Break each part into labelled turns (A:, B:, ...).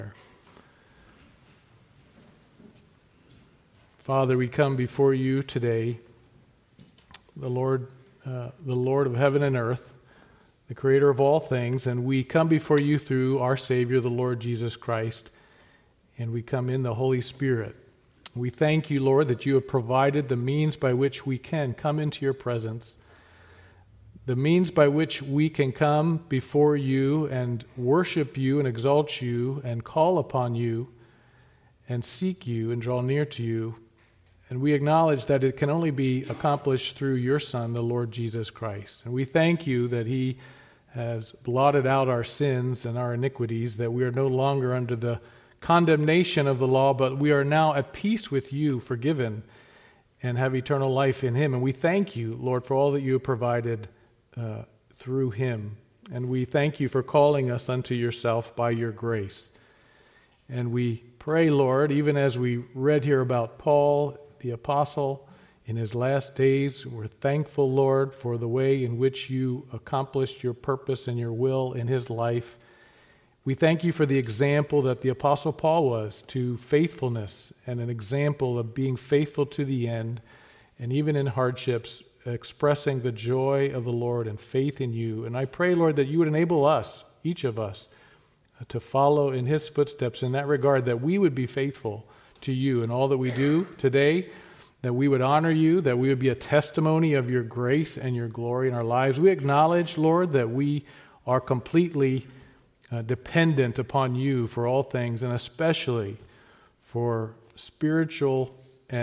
A: Father, we come before you today, the Lord of heaven and earth, the creator of all things, and we come before you through our Savior, the Lord Jesus Christ, and we come in the Holy Spirit. We thank you, Lord, that you have provided the means by which we can come into your presence, the means by which we can come before you and worship you and exalt you and call upon you and seek you and draw near to you. And we acknowledge that it can only be accomplished through your Son, the Lord Jesus Christ. And we thank you that he has blotted out our sins and our iniquities, that we are no longer under the condemnation of the law, but we are now at peace with you, forgiven, and have eternal life in him. And we thank you, Lord, for all that you have provided through him. And we thank you for calling us unto yourself by your grace. And we pray, Lord, even as we read here about Paul, the apostle, in his last days, we're thankful, Lord, for the way in which you accomplished your purpose and your will in his life. We thank you for the example that the apostle Paul was to faithfulness, and an example of being faithful to the end, and even in hardships, expressing the joy of the Lord and faith in you. And I pray, Lord, that you would enable us, each of us, to follow in his footsteps in that regard, that we would be faithful to you in all that we do today, that we would honor you, that we would be a testimony of your grace and your glory in our lives. We acknowledge, Lord, that we are completely dependent upon you for all things, and especially for spiritual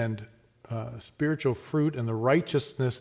A: fruit and the righteousness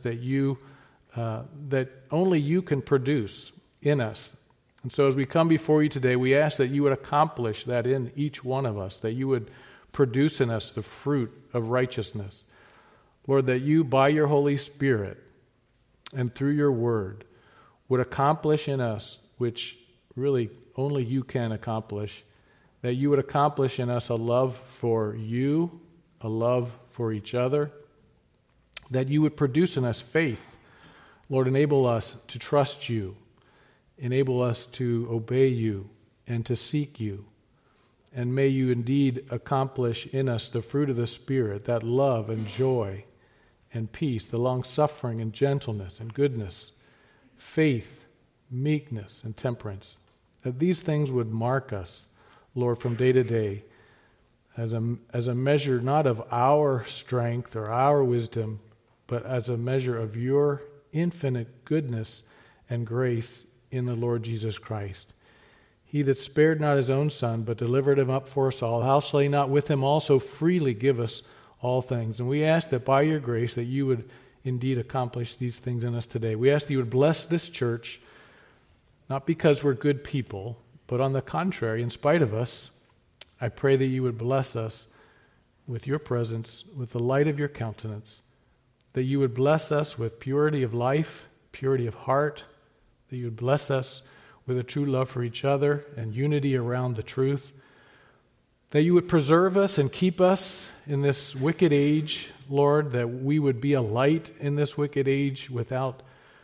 A: that only you can produce in us. And so as we come before you today, we ask that you would accomplish that in each one of us, that you would produce in us the fruit of righteousness. Lord, that you, by your Holy Spirit and through your word, would accomplish in us, which really only you can accomplish, that you would accomplish in us a love for you, a love for each other, that you would produce in us faith. Lord, enable us to trust you, enable us to obey you and to seek you. And may you indeed accomplish in us the fruit of the Spirit, that love and joy and peace, the long-suffering and gentleness and goodness, faith, meekness, and temperance. That these things would mark us, Lord, from day to day as a measure not of our strength or our wisdom, but as a measure of your infinite goodness and grace in the Lord Jesus Christ. He that spared not his own Son, but delivered him up for us all, how shall he not with him also freely give us all things? And we ask that by your grace that you would indeed accomplish these things in us today. We ask that you would bless this church, not because we're good people, but on the contrary, in spite of us, I pray that you would bless us with your presence, with the light of your countenance, that you would bless us with purity of life, purity of heart, that you would bless us with a true love for each other and unity around the truth, that you would preserve us and keep us in this wicked age, Lord, that we would be a light in this wicked age without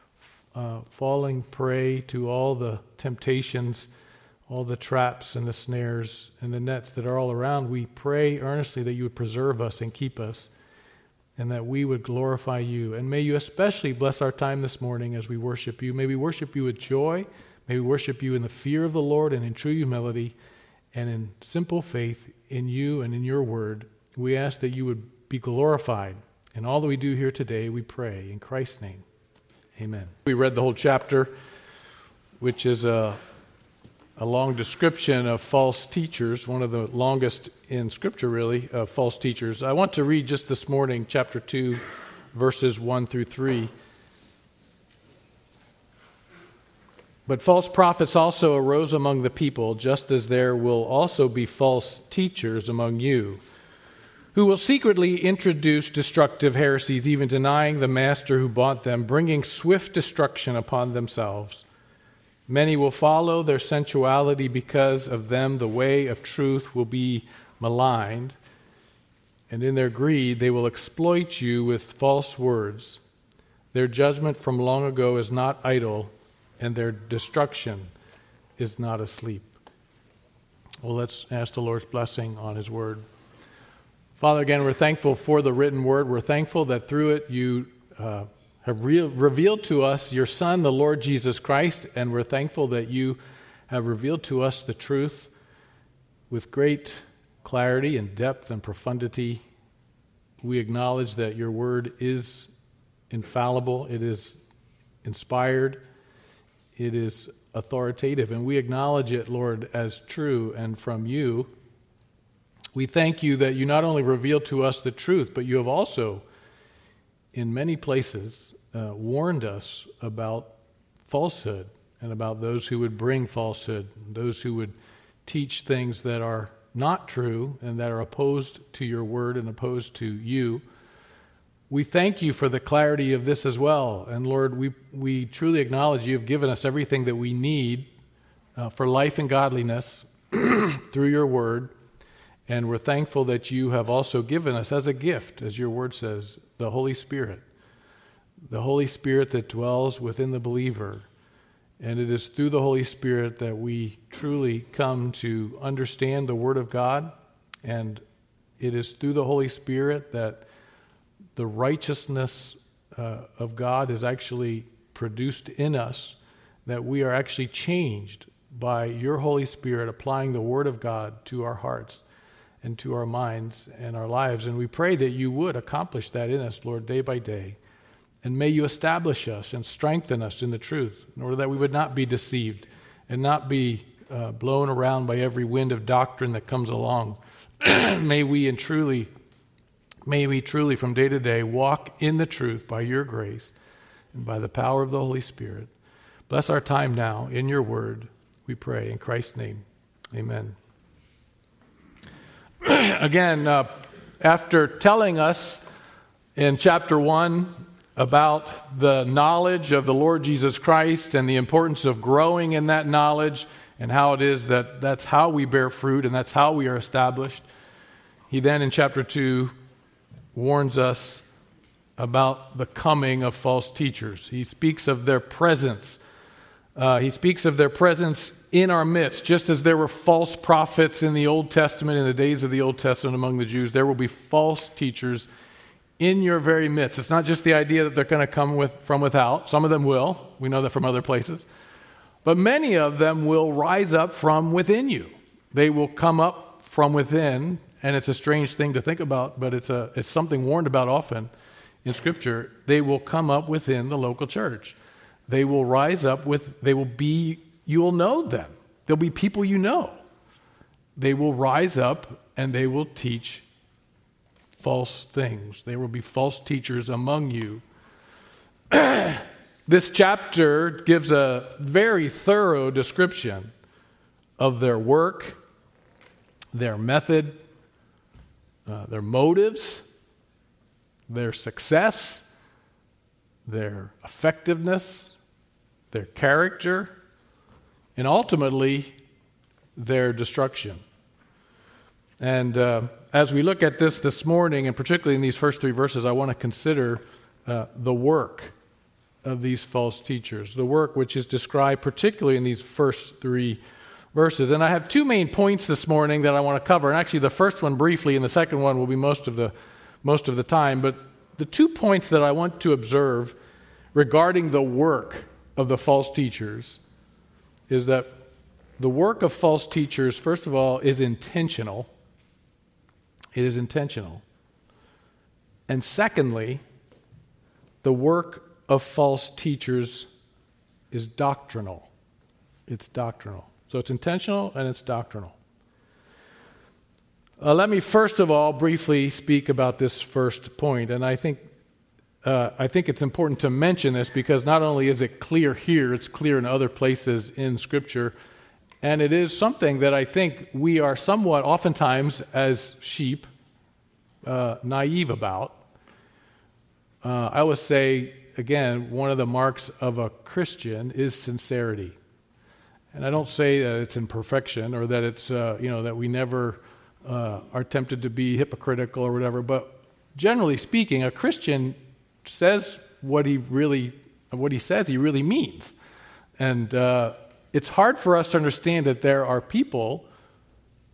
A: falling prey to all the temptations, all the traps and the snares and the nets that are all around. We pray earnestly that you would preserve us and keep us, and that we would glorify you. And may you especially bless our time this morning as we worship you. May we worship you with joy. May we worship you in the fear of the Lord and in true humility and in simple faith in you and in your word. We ask that you would be glorified in all that we do here today, we pray. In Christ's name, amen. We read the whole chapter, which is a long description of false teachers, one of the longest in Scripture, really, of false teachers. I want to read just this morning, chapter 2, verses 1 through 3. But false prophets also arose among the people, just as there will also be false teachers among you, who will secretly introduce destructive heresies, even denying the master who bought them, bringing swift destruction upon themselves. Many will follow their sensuality. Because of them the way of truth will be maligned, and in their greed they will exploit you with false words. Their judgment from long ago is not idle, and their destruction is not asleep. Well, let's ask the Lord's blessing on his word. Father, again, we're thankful for the written word. We're thankful that through it you have revealed to us your Son, the Lord Jesus Christ, and we're thankful that you have revealed to us the truth with great clarity and depth and profundity. We acknowledge that your word is infallible, it is inspired, it is authoritative, and we acknowledge it, Lord, as true and from you. We thank you that you not only reveal to us the truth, but you have also, in many places, warned us about falsehood and about those who would bring falsehood, those who would teach things that are not true and that are opposed to your word and opposed to you. We thank you for the clarity of this as well. And Lord, we truly acknowledge you have given us everything that we need for life and godliness through your word. And we're thankful that you have also given us as a gift, as your word says, the Holy Spirit that dwells within the believer. And it is through the Holy Spirit that we truly come to understand the Word of God. And it is through the Holy Spirit that the righteousness of God is actually produced in us, that we are actually changed by your Holy Spirit applying the Word of God to our hearts and to our minds and our lives. And we pray that you would accomplish that in us, Lord, day by day. And may you establish us and strengthen us in the truth, in order that we would not be deceived and not be blown around by every wind of doctrine that comes along. May we truly from day to day walk in the truth by your grace and by the power of the Holy Spirit. Bless our time now in your word, we pray in Christ's name. Amen. Again, after telling us in chapter 1 about the knowledge of the Lord Jesus Christ and the importance of growing in that knowledge and how it is that that's how we bear fruit and that's how we are established, he then in chapter 2 warns us about the coming of false teachers. He speaks of their presence. He speaks of their presence in our midst. Just as there were false prophets in the Old Testament, in the days of the Old Testament among the Jews, there will be false teachers in your very midst. It's not just the idea that they're going to come from without. Some of them will. We know that from other places. But many of them will rise up from within you. They will come up from within, and it's a strange thing to think about, but it's something warned about often in Scripture. They will come up within the local church. They will rise up you will know them. They'll be people you know. They will rise up and they will teach false things. There will be false teachers among you. This chapter gives a very thorough description of their work, their method, their motives, their success, their effectiveness, their character, and ultimately their destruction. And as we look at this morning, and particularly in these first 3 verses, I want to consider the work of these false teachers, the work which is described particularly in these first 3 verses. And I have 2 main points this morning that I want to cover. And actually the first one briefly, and the second one will be most of the time. But the 2 points that I want to observe regarding the work of the false teachers is that the work of false teachers, first of all, is intentional. It is intentional. And secondly, the work of false teachers is doctrinal. It's doctrinal. So it's intentional and it's doctrinal. Let me first of all briefly speak about this first point. And I think it's important to mention this because not only is it clear here, it's clear in other places in Scripture. And it is something that I think we are somewhat oftentimes as sheep naive about. I always say, again, one of the marks of a Christian is sincerity. And I don't say that it's in perfection or that it's, that we never are tempted to be hypocritical or whatever. But generally speaking, a Christian says what he says he really means. And it's hard for us to understand that there are people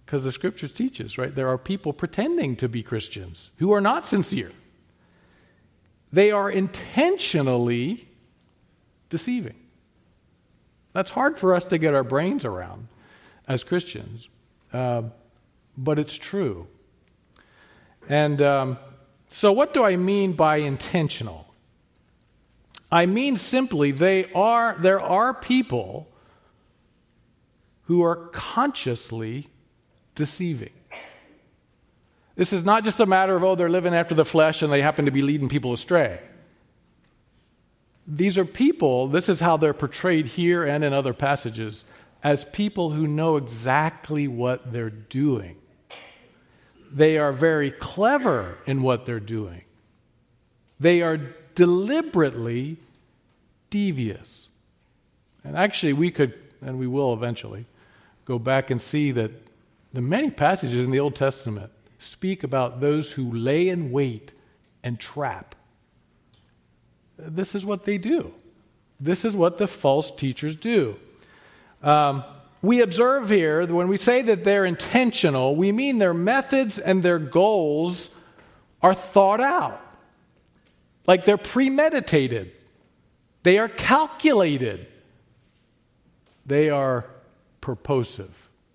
A: Because the scriptures teach us, right? There are people pretending to be Christians who are not sincere. They are intentionally deceiving. That's hard for us to get our brains around as Christians, but it's true. And so what do I mean by intentional? I mean simply there are people who are consciously deceiving. This is not just a matter of, they're living after the flesh and they happen to be leading people astray. These are people, this is how they're portrayed here and in other passages, as people who know exactly what they're doing. They are very clever in what they're doing. They are deliberately devious. And actually we could, and we will eventually, go back and see that the many passages in the Old Testament speak about those who lay in wait and trap. This is what they do. This is what the false teachers do. We observe here that when we say that they're intentional, we mean their methods and their goals are thought out. Like they're premeditated. They are calculated. They are purposive.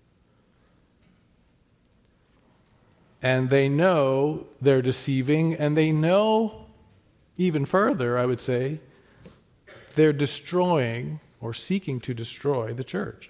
A: And they know they're deceiving, and they know, even further, I would say, they're destroying or seeking to destroy the church.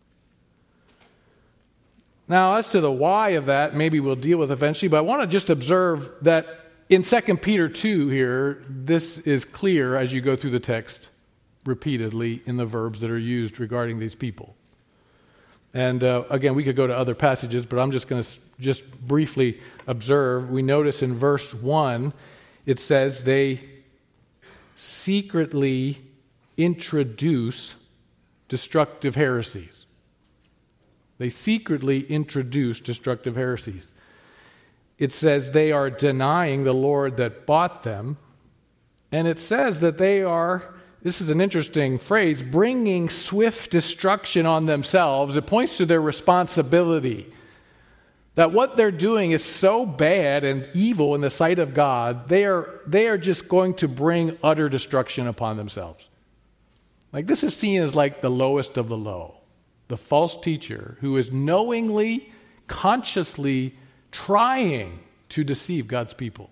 A: Now, as to the why of that, maybe we'll deal with eventually, but I want to just observe that in 2 Peter 2 here, this is clear as you go through the text repeatedly in the verbs that are used regarding these people. And again, we could go to other passages, but I'm just going to just briefly observe. We notice in verse 1, it says they secretly introduce destructive heresies. They secretly introduce destructive heresies. It says they are denying the Lord that bought them. And it says that they are, this is an interesting phrase, bringing swift destruction on themselves. It points to their responsibility. That what they're doing is so bad and evil in the sight of God, they are just going to bring utter destruction upon themselves. Like this is seen as like the lowest of the low. The false teacher who is knowingly, consciously trying to deceive God's people.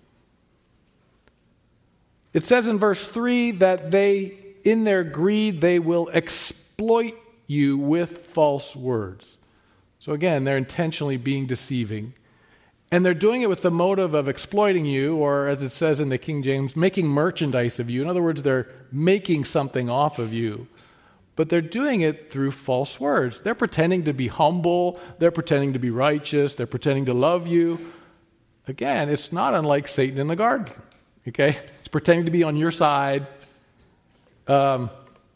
A: It says in verse 3 that they, in their greed, they will exploit you with false words. So again, they're intentionally being deceiving. And they're doing it with the motive of exploiting you, or as it says in the King James, making merchandise of you. In other words, they're making something off of you. But they're doing it through false words. They're pretending to be humble. They're pretending to be righteous. They're pretending to love you. Again, it's not unlike Satan in the garden. Okay? It's pretending to be on your side. It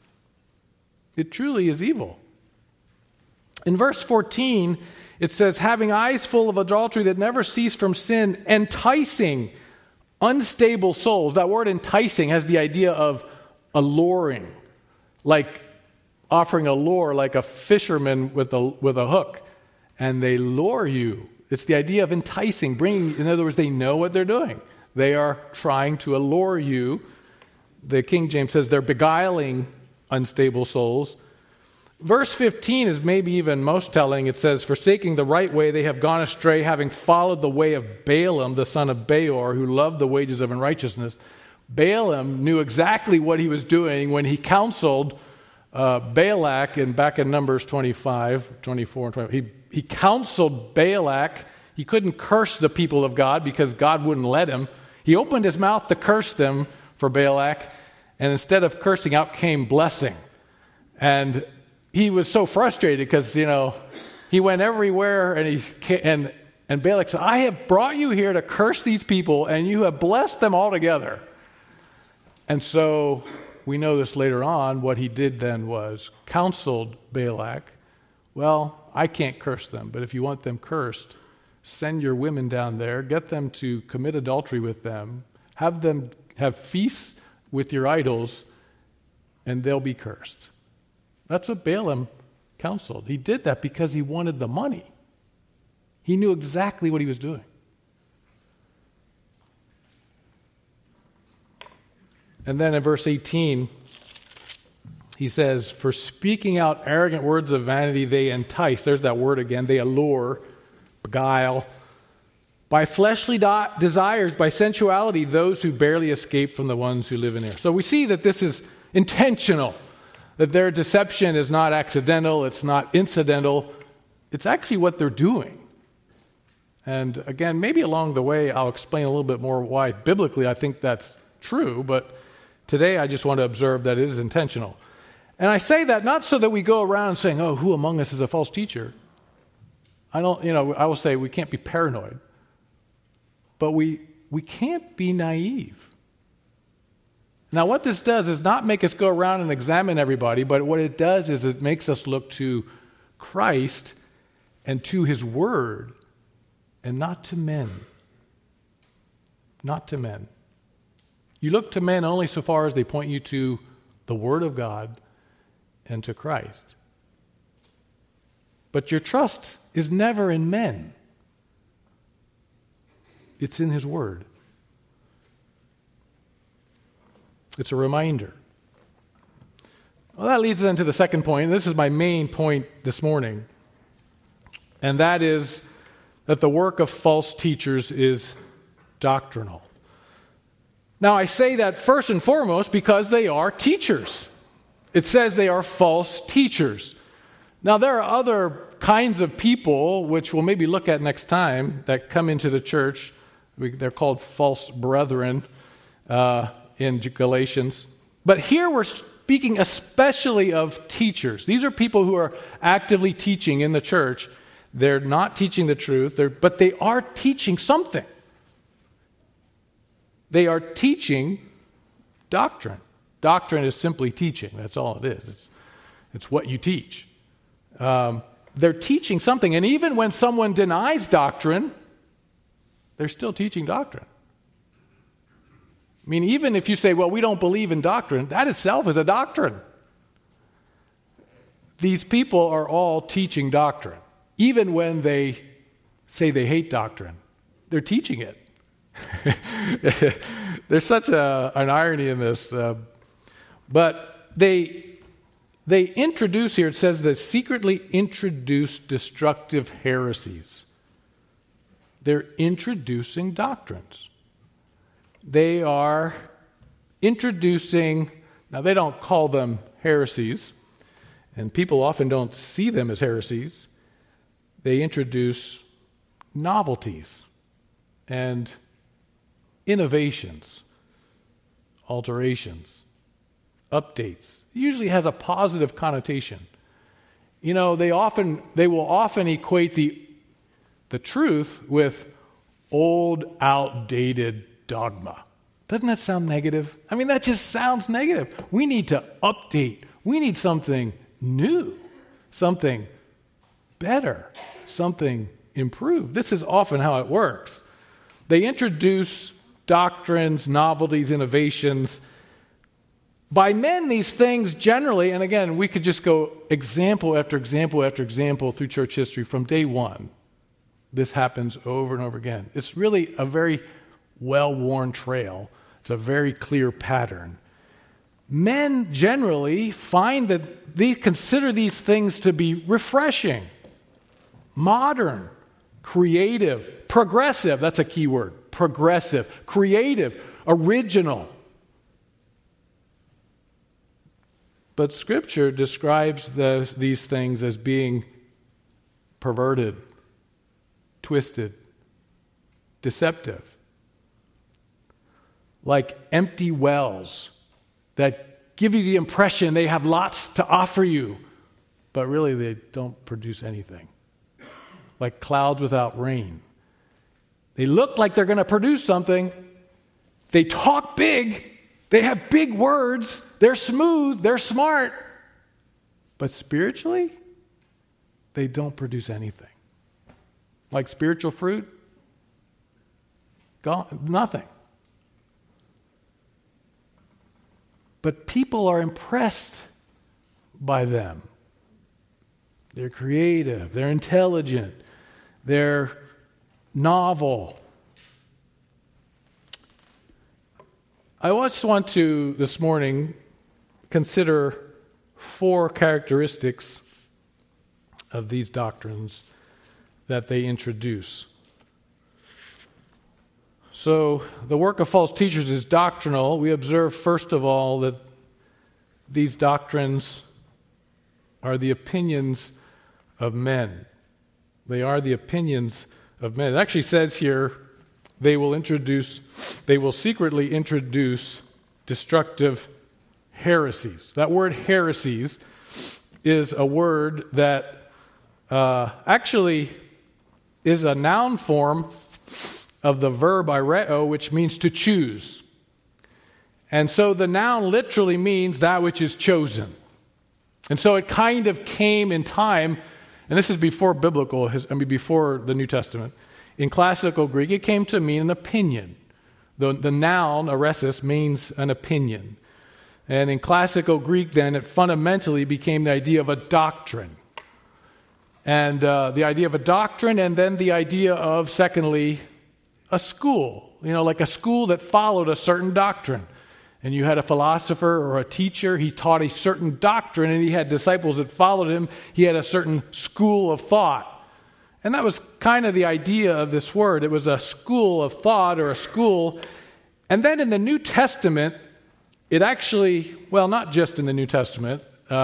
A: truly is evil. In verse 14, it says, having eyes full of adultery that never cease from sin, enticing unstable souls. That word enticing has the idea of alluring, like offering a lure like a fisherman with a hook, and they lure you. It's the idea of enticing, bringing, in other words, they know what they're doing. They are trying to allure you. The King James says they're beguiling unstable souls. Verse 15 is maybe even most telling. It says, forsaking the right way, they have gone astray, having followed the way of Balaam, the son of Beor, who loved the wages of unrighteousness. Balaam knew exactly what he was doing when he counseled Balak, and back in Numbers 25, 24, and 25, he counseled Balak. He couldn't curse the people of God because God wouldn't let him. He opened his mouth to curse them for Balak, and instead of cursing, out came blessing. And he was so frustrated because, he went everywhere, and Balak said, I have brought you here to curse these people, and you have blessed them altogether. And so we know this later on. What he did then was counseled Balak, well, I can't curse them, but if you want them cursed, send your women down there, get them to commit adultery with them have feasts with your idols, and they'll be cursed. That's what Balaam counseled. He did that because he wanted the money. He knew exactly what he was doing. And then in verse 18, he says, for speaking out arrogant words of vanity, they entice. There's that word again. They allure, beguile. By fleshly desires, by sensuality, those who barely escape from the ones who live in error. So we see that this is intentional, that their deception is not accidental, it's not incidental. It's actually what they're doing. And again, maybe along the way, I'll explain a little bit more why biblically I think that's true, but today I just want to observe that it is intentional. And I say that not so that we go around saying, oh, who among us is a false teacher? I will say we can't be paranoid, but we can't be naive. Now, what this does is not make us go around and examine everybody, but what it does is it makes us look to Christ and to His Word, and not to men. Not to men. You look to men only so far as they point you to the Word of God and to Christ. But your trust is never in men. It's in His Word. It's a reminder. Well, that leads then to the second point. This is my main point this morning. And that is that the work of false teachers is doctrinal. Now, I say that first and foremost because they are teachers. It says they are false teachers. Now, there are other kinds of people, which we'll maybe look at next time, that come into the church. They're called false brethren in Galatians. But here we're speaking especially of teachers. These are people who are actively teaching in the church. They're not teaching the truth, but they are teaching something. They are teaching doctrine. Doctrine is simply teaching. That's all it is. It's what you teach. They're teaching something. And even when someone denies doctrine, they're still teaching doctrine. I mean, even if you say, well, we don't believe in doctrine, that itself is a doctrine. These people are all teaching doctrine. Even when they say they hate doctrine, they're teaching it. There's such an irony in this. But they introduce here, it says they secretly introduce destructive heresies. They're introducing doctrines. They are introducing, now they don't call them heresies, and people often don't see them as heresies. They introduce novelties and innovations, alterations, updates. It usually has a positive connotation. You know, they will often equate the truth with old, outdated dogma. Doesn't that sound negative? I mean, that just sounds negative. We need to update. We need something new, something better, something improved. This is often how it works. They introduce doctrines, novelties, innovations. By men, these things generally, and again, we could just go example after example after example through church history from day one. This happens over and over again. It's really a very well-worn trail. It's a very clear pattern. Men generally find that they consider these things to be refreshing, modern, creative, progressive. That's a key word. Progressive, creative, original. But Scripture describes these things as being perverted, twisted, deceptive. Like empty wells that give you the impression they have lots to offer you, but really they don't produce anything. Like clouds without rain. They look like they're going to produce something. They talk big. They have big words. They're smooth. They're smart. But spiritually, they don't produce anything. Like spiritual fruit, nothing. But people are impressed by them. They're creative. They're intelligent. They're novel. I just want to, this morning, consider 4 characteristics of these doctrines that they introduce. So, the work of false teachers is doctrinal. We observe, first of all, that these doctrines are the opinions of men. They are the opinions of men. It actually says here, they will secretly introduce destructive heresies. That word heresies is a word that actually is a noun form of the verb aireo, which means to choose. And so the noun literally means that which is chosen. And so it kind of came in time, and this is before before the New Testament. In classical Greek, it came to mean an opinion. The noun, aresis, means an opinion. And in classical Greek, then, it fundamentally became the idea of a doctrine. And the idea of a doctrine, and then the idea of, secondly, a school. Like a school that followed a certain doctrine. And you had a philosopher or a teacher, he taught a certain doctrine, and he had disciples that followed him. He had a certain school of thought. And that was kind of the idea of this word. It was a school of thought or a school. And then in the New Testament, it actually, not just in the New Testament,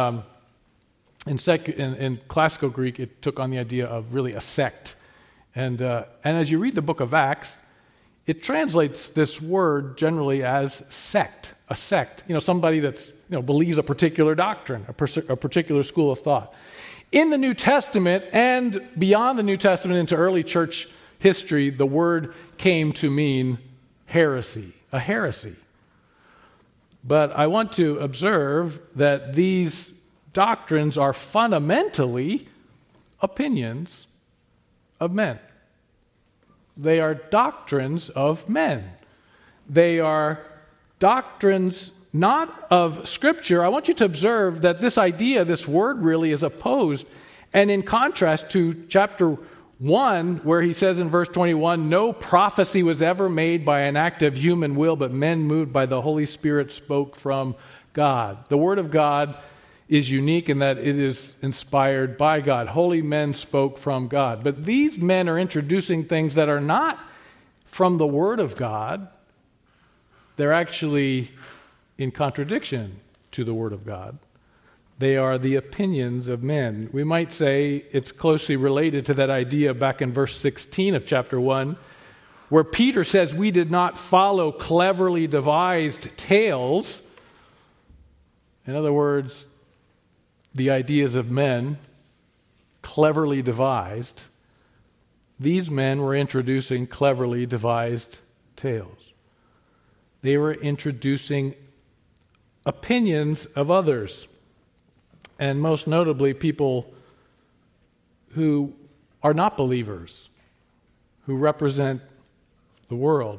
A: in classical Greek, it took on the idea of really a sect. And as you read the book of Acts, it translates this word generally as sect, a sect. Somebody that's believes a particular doctrine, a particular school of thought. In the New Testament and beyond the New Testament into early church history, the word came to mean heresy, a heresy. But I want to observe that these doctrines are fundamentally opinions of men. They are doctrines of men. They are doctrines not of Scripture. I want you to observe that this idea, this word really is opposed, and in contrast to chapter 1, where he says in verse 21, no prophecy was ever made by an act of human will, but men moved by the Holy Spirit spoke from God. The Word of God is unique in that it is inspired by God. Holy men spoke from God. But these men are introducing things that are not from the Word of God. They're actually in contradiction to the Word of God. They are the opinions of men. We might say it's closely related to that idea back in verse 16 of chapter 1, where Peter says we did not follow cleverly devised tales. In other words, the ideas of men, cleverly devised. These men were introducing cleverly devised tales. They were introducing opinions of others, and most notably people who are not believers, who represent the world.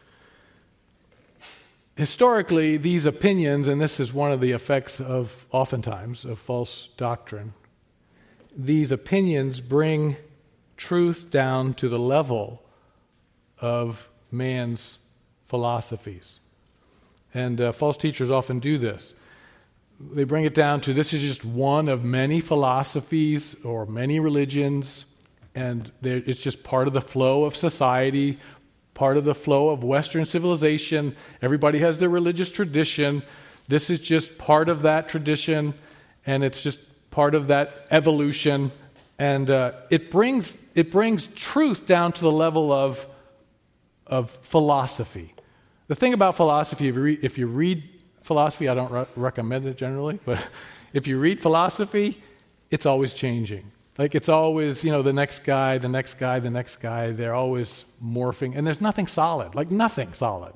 A: Historically, these opinions, and this is one of the effects of, oftentimes, of false doctrine, these opinions bring truth down to the level of man's philosophies. And false teachers often do this. They bring it down to this is just one of many philosophies or many religions, and it's just part of the flow of society, part of the flow of Western civilization. Everybody has their religious tradition. This is just part of that tradition, and it's just part of that evolution. And it brings truth down to the level of philosophy. The thing about philosophy, if you read philosophy, I don't recommend it generally, but if you read philosophy, it's always changing. Like it's always, the next guy, the next guy, the next guy. They're always morphing, and there's nothing solid, like nothing solid.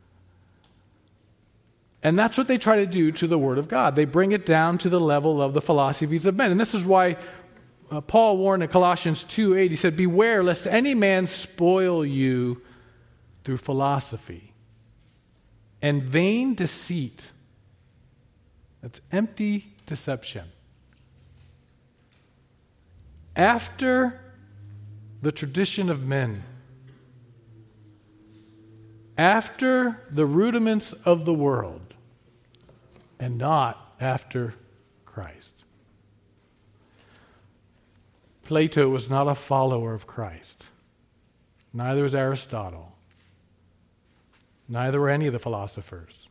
A: And that's what they try to do to the Word of God. They bring it down to the level of the philosophies of men. And this is why Paul warned in Colossians 2:8, he said, beware lest any man spoil you through philosophy and vain deceit. That's empty deception. After the tradition of men, after the rudiments of the world, and not after Christ. Plato was not a follower of Christ. Neither was Aristotle. Neither were any of the philosophers.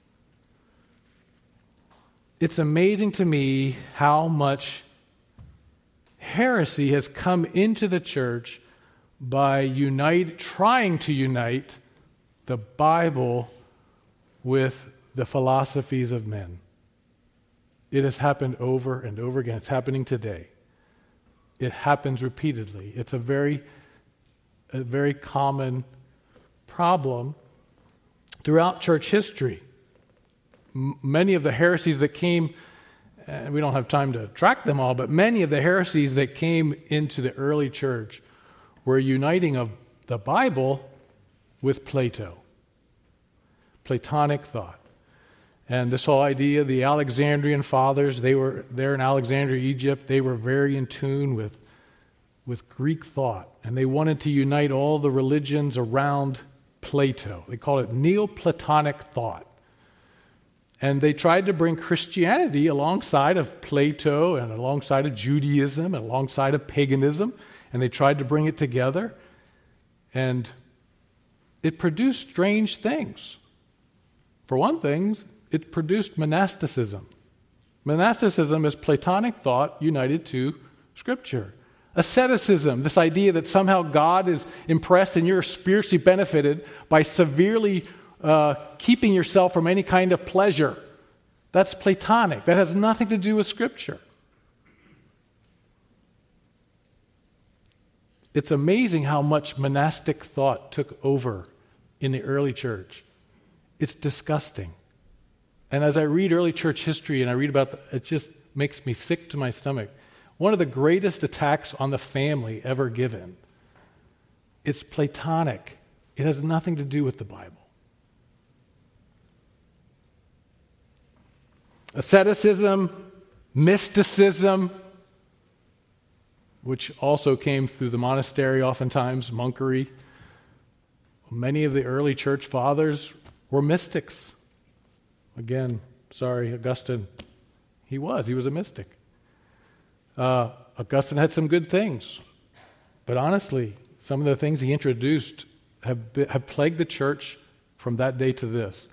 A: It's amazing to me how much heresy has come into the church by trying to unite the Bible with the philosophies of men. It has happened over and over again. It's happening today. It happens repeatedly. It's a very common problem throughout church history. Many of the heresies that came, and we don't have time to track them all, but many of the heresies that came into the early church were uniting of the Bible with Plato, Platonic thought. And this whole idea, the Alexandrian fathers, they were there in Alexandria, Egypt. They were very in tune with Greek thought, and they wanted to unite all the religions around Plato. They called it Neoplatonic thought. And they tried to bring Christianity alongside of Plato and alongside of Judaism and alongside of paganism, and they tried to bring it together. And it produced strange things. For one thing, it produced monasticism. Monasticism is Platonic thought united to Scripture. Asceticism, this idea that somehow God is impressed and you're spiritually benefited by severely keeping yourself from any kind of pleasure. That's Platonic. That has nothing to do with Scripture. It's amazing how much monastic thought took over in the early church. It's disgusting. And as I read early church history and I read about it just makes me sick to my stomach. One of the greatest attacks on the family ever given. It's Platonic. It has nothing to do with the Bible. Asceticism, mysticism, which also came through the monastery oftentimes, monkery. Many of the early church fathers were mystics. Again, Augustine. He was a mystic. Augustine had some good things. But honestly, some of the things he introduced have plagued the church from that day to this.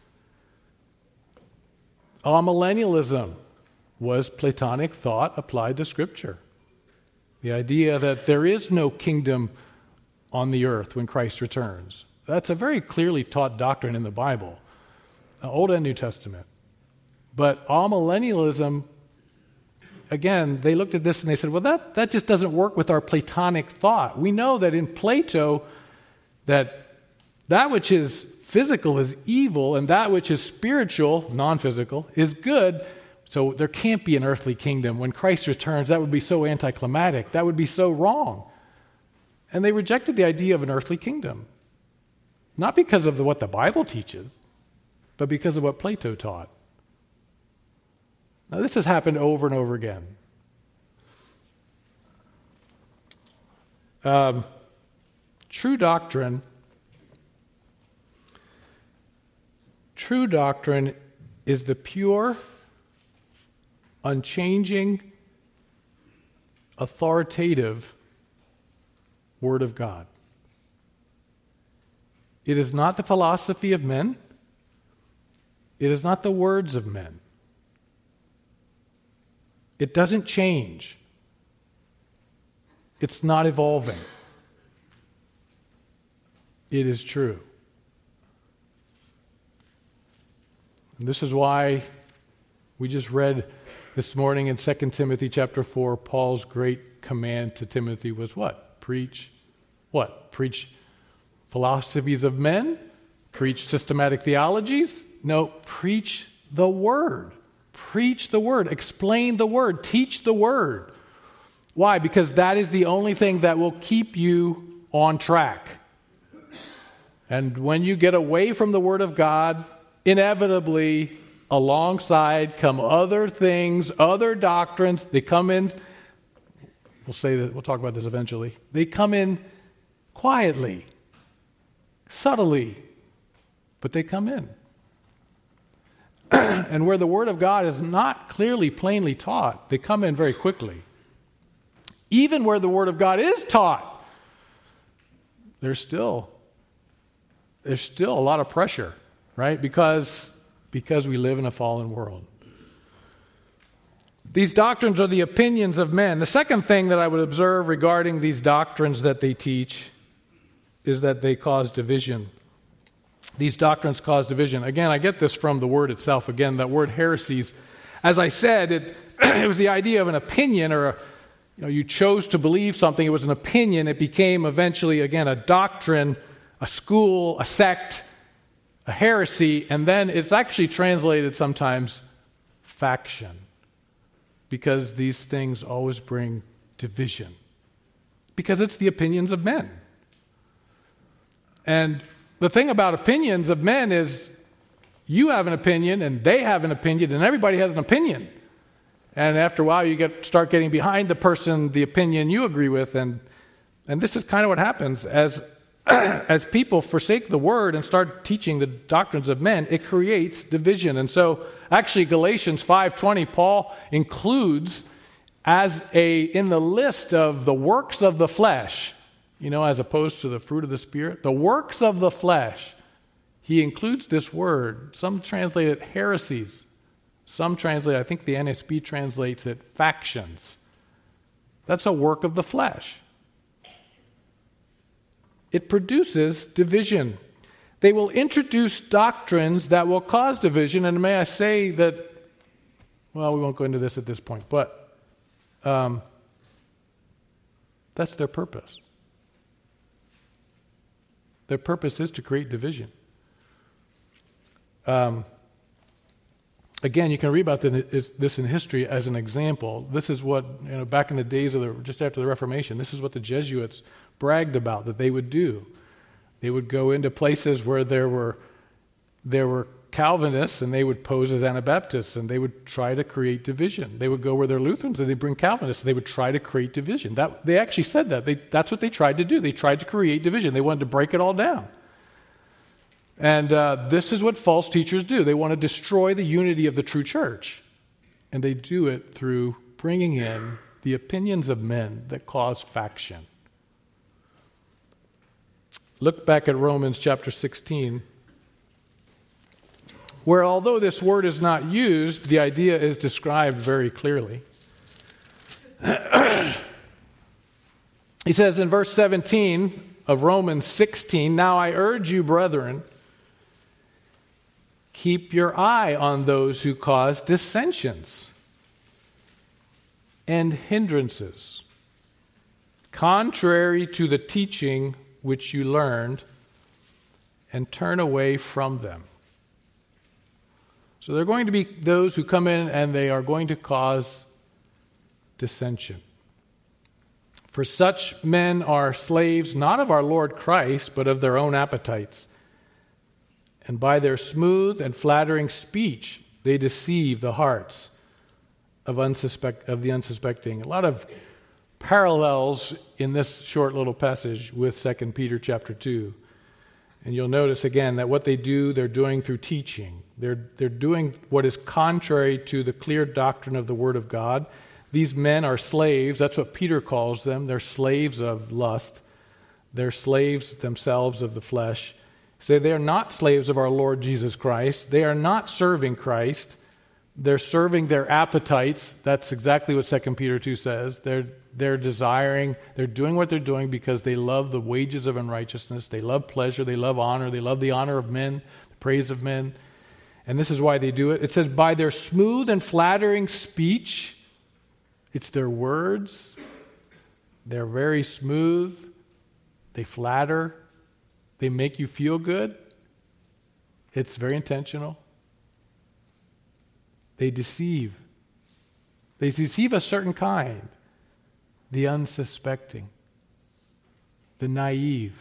A: Amillennialism was Platonic thought applied to Scripture. The idea that there is no kingdom on the earth when Christ returns. That's a very clearly taught doctrine in the Bible, Old and New Testament. But amillennialism, again, they looked at this and they said, well, that just doesn't work with our Platonic thought. We know that in Plato, that which is physical is evil, and that which is spiritual, non-physical, is good. So there can't be an earthly kingdom. When Christ returns, that would be so anticlimactic. That would be so wrong. And they rejected the idea of an earthly kingdom. Not because of what the Bible teaches, but because of what Plato taught. Now, this has happened over and over again. True doctrine is the pure, unchanging, authoritative Word of God. It is not the philosophy of men. It is not the words of men. It doesn't change. It's not evolving. It is true. And this is why we just read this morning in 2 Timothy chapter 4, Paul's great command to Timothy was what? Preach what? Preach philosophies of men? Preach systematic theologies? No, preach the Word. Preach the Word. Explain the Word. Teach the Word. Why? Because that is the only thing that will keep you on track. And when you get away from the Word of God, inevitably, alongside come other things, other doctrines. They come in we'll talk about this eventually. They come in quietly, subtly, but they come in. And where the Word of God is not clearly, plainly taught, they come in very quickly. Even where the Word of God is taught, there's still a lot of pressure, right? Because we live in a fallen world. These doctrines are the opinions of men. The second thing that I would observe regarding these doctrines that they teach is that they cause division. These doctrines cause division. Again, I get this from the word itself. Again, that word heresies. As I said, it was the idea of an opinion, or you chose to believe something. It was an opinion. It became eventually, again, a doctrine, a school, a sect, a heresy, and then it's actually translated sometimes faction, because these things always bring division, because it's the opinions of men. And the thing about opinions of men is you have an opinion and they have an opinion and everybody has an opinion. And after a while you start getting behind the person, the opinion you agree with, and this is kind of what happens as people forsake the word and start teaching the doctrines of men. It creates division. And so actually Galatians 5:20, Paul includes in the list of the works of the flesh, as opposed to the fruit of the Spirit, the works of the flesh, he includes this word. Some translate it heresies. Some translate, I think the NSB translates it factions. That's a work of the flesh. It produces division. They will introduce doctrines that will cause division, and may I say that, well, we won't go into this at this point, but that's their purpose. Their purpose is to create division. Again, you can read about this in history as an example. This is what, back in the days just after the Reformation, this is what the Jesuits bragged about that they would do. They would go into places where there were Calvinists, and they would pose as Anabaptists, and they would try to create division. They would go where there are Lutherans, and they'd bring Calvinists, and they would try to create division. They actually said that. That's what they tried to do. They tried to create division. They wanted to break it all down. And this is what false teachers do. They want to destroy the unity of the true church. And they do it through bringing in the opinions of men that cause faction. Look back at Romans chapter 16, where although this word is not used, the idea is described very clearly. He says in verse 17 of Romans 16, "Now I urge you, brethren, keep your eye on those who cause dissensions and hindrances, contrary to the teaching which you learned, and turn away from them." So there are going to be those who come in and they are going to cause dissension. For such men are slaves not of our Lord Christ, but of their own appetites. And by their smooth and flattering speech, they deceive the hearts of the unsuspecting. A lot of parallels in this short little passage with 2 Peter chapter 2. And you'll notice again that what they do, they're doing through teaching. They're doing what is contrary to the clear doctrine of the Word of God. These men are slaves. That's what Peter calls them. They're slaves of lust. They're slaves themselves of the flesh. Say they are not slaves of our Lord Jesus Christ. They are not serving Christ. They're serving their appetites. That's exactly what 2 Peter 2 says. They're desiring, they're doing what they're doing because they love the wages of unrighteousness. They love pleasure. They love honor. They love the honor of men, the praise of men. And this is why they do it. It says, by their smooth and flattering speech, it's their words. They're very smooth. They flatter. They make you feel good. It's very intentional. They deceive. They deceive a certain kind. The unsuspecting. The naive.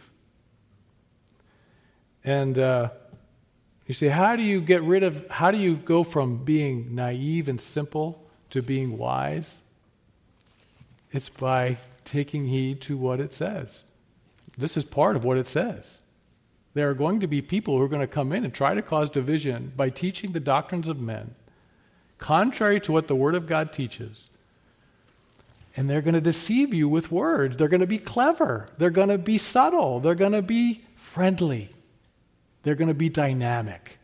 A: And you say, how do you go from being naive and simple to being wise? It's by taking heed to what it says. This is part of what it says. There are going to be people who are going to come in and try to cause division by teaching the doctrines of men, contrary to what the Word of God teaches. And they're going to deceive you with words. They're going to be clever. They're going to be subtle. They're going to be friendly. They're going to be dynamic.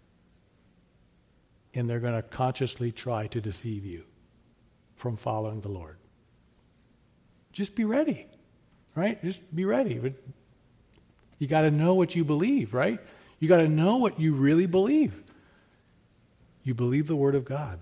A: And they're going to consciously try to deceive you from following the Lord. Just be ready, right? Just be ready. But you got to know what you believe, right? You got to know what you really believe. You believe the Word of God.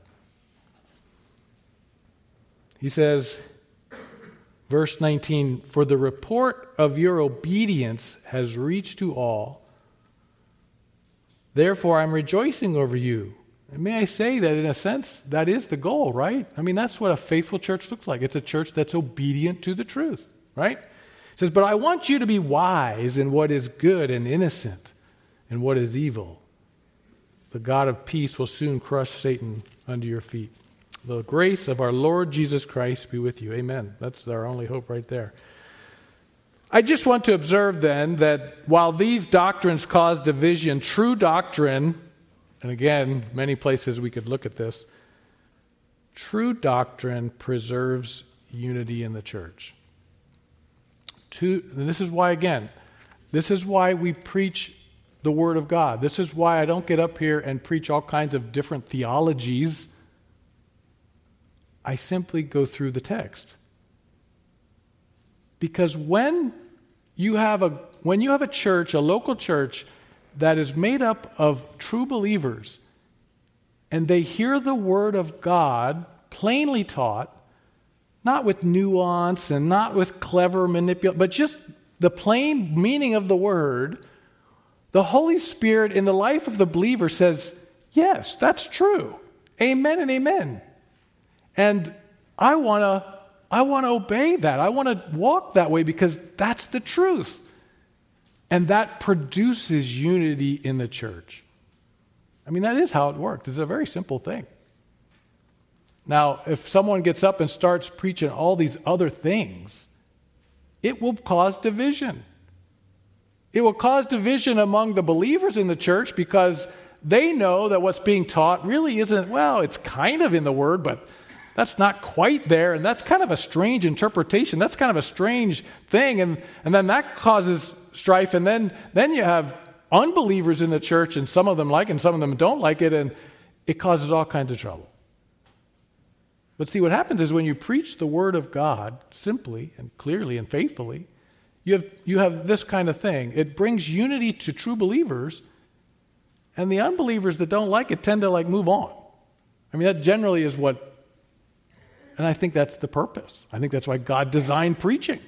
A: He says, verse 19, "For the report of your obedience has reached to all. Therefore, I'm rejoicing over you." And may I say that in a sense, that is the goal, right? I mean, that's what a faithful church looks like. It's a church that's obedient to the truth, right? It says, "But I want you to be wise in what is good and innocent in what is evil. The God of peace will soon crush Satan under your feet. The grace of our Lord Jesus Christ be with you." Amen. That's our only hope right there. I just want to observe then that while these doctrines cause division, true doctrine, and again, many places we could look at this, true doctrine preserves unity in the church. And this is why, again, this is why we preach the Word of God. This is why I don't get up here and preach all kinds of different theologies. I simply go through the text. Because when you have a church, a local church, that is made up of true believers, and they hear the Word of God plainly taught, not with nuance and not with clever manipulation, but just the plain meaning of the Word, the Holy Spirit in the life of the believer says, yes, that's true. Amen and amen. And I want to obey that. I want to walk that way because that's the truth. And that produces unity in the church. I mean, that is how it works. It's a very simple thing. Now, if someone gets up and starts preaching all these other things, it will cause division. It will cause division among the believers in the church because they know that what's being taught really isn't, well, it's kind of in the Word, but that's not quite there, and that's kind of a strange interpretation. That's kind of a strange thing, and then that causes strife, and then you have unbelievers in the church, and some of them like it, and some of them don't like it, and it causes all kinds of trouble. But see, what happens is when you preach the Word of God simply and clearly and faithfully, you have this kind of thing. It brings unity to true believers, and the unbelievers that don't like it tend to move on. I mean, that generally is what, and I think that's the purpose. I think that's why God designed preaching.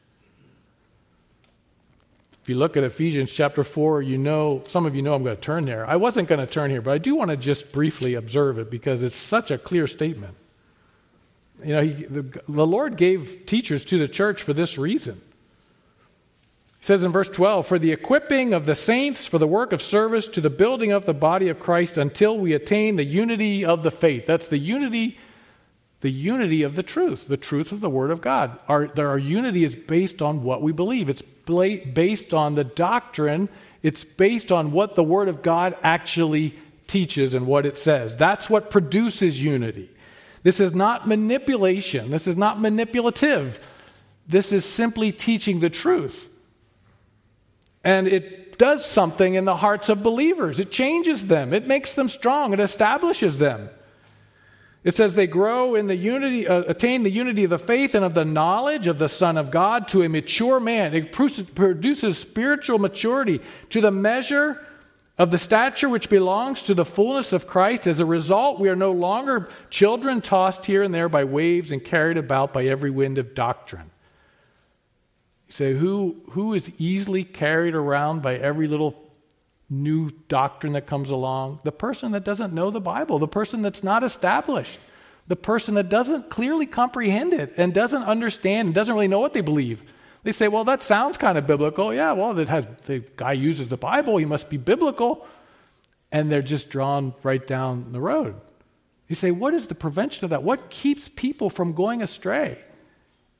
A: If you look at Ephesians chapter 4, some of you know I'm going to turn there. I wasn't going to turn here, but I do want to just briefly observe it because it's such a clear statement. The Lord gave teachers to the church for this reason. He says in verse 12, "For the equipping of the saints for the work of service to the building of the body of Christ until we attain the unity of the faith." That's the unity of the truth of the Word of God. Our unity is based on what we believe. It's based on the doctrine. It's based on what the Word of God actually teaches and what it says. That's what produces unity. This is not manipulation. This is not manipulative. This is simply teaching the truth. And it does something in the hearts of believers. It changes them. It makes them strong. It establishes them. It says they grow in the unity, attain the unity of the faith and of the knowledge of the Son of God to a mature man. It produces spiritual maturity to the measure of the stature which belongs to the fullness of Christ. As a result, we are no longer children tossed here and there by waves and carried about by every wind of doctrine. You say, who is easily carried around by every little new doctrine that comes along? The person that doesn't know the Bible, the person that's not established, the person that doesn't clearly comprehend it and doesn't understand and doesn't really know what they believe. They say, well, that sounds kind of biblical. Yeah, well, the guy uses the Bible. He must be biblical. And they're just drawn right down the road. You say, what is the prevention of that? What keeps people from going astray?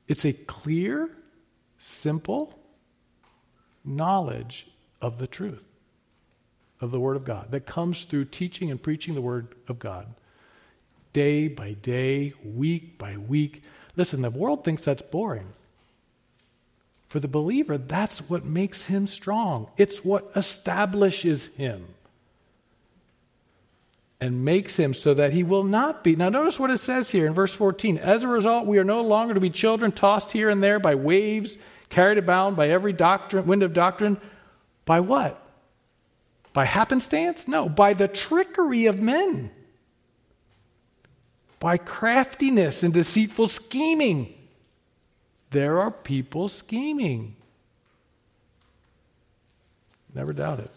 A: It's a clear, simple knowledge of the truth, of the Word of God, that comes through teaching and preaching the Word of God, day by day, week by week. Listen, the world thinks that's boring. For the believer, that's what makes him strong. It's what establishes him and makes him so that he will not be. Now notice what it says here in verse 14. As a result, we are no longer to be children tossed here and there by waves, carried about by every wind of doctrine. By what? By happenstance? No, by the trickery of men. By craftiness and deceitful scheming. There are people scheming. Never doubt it.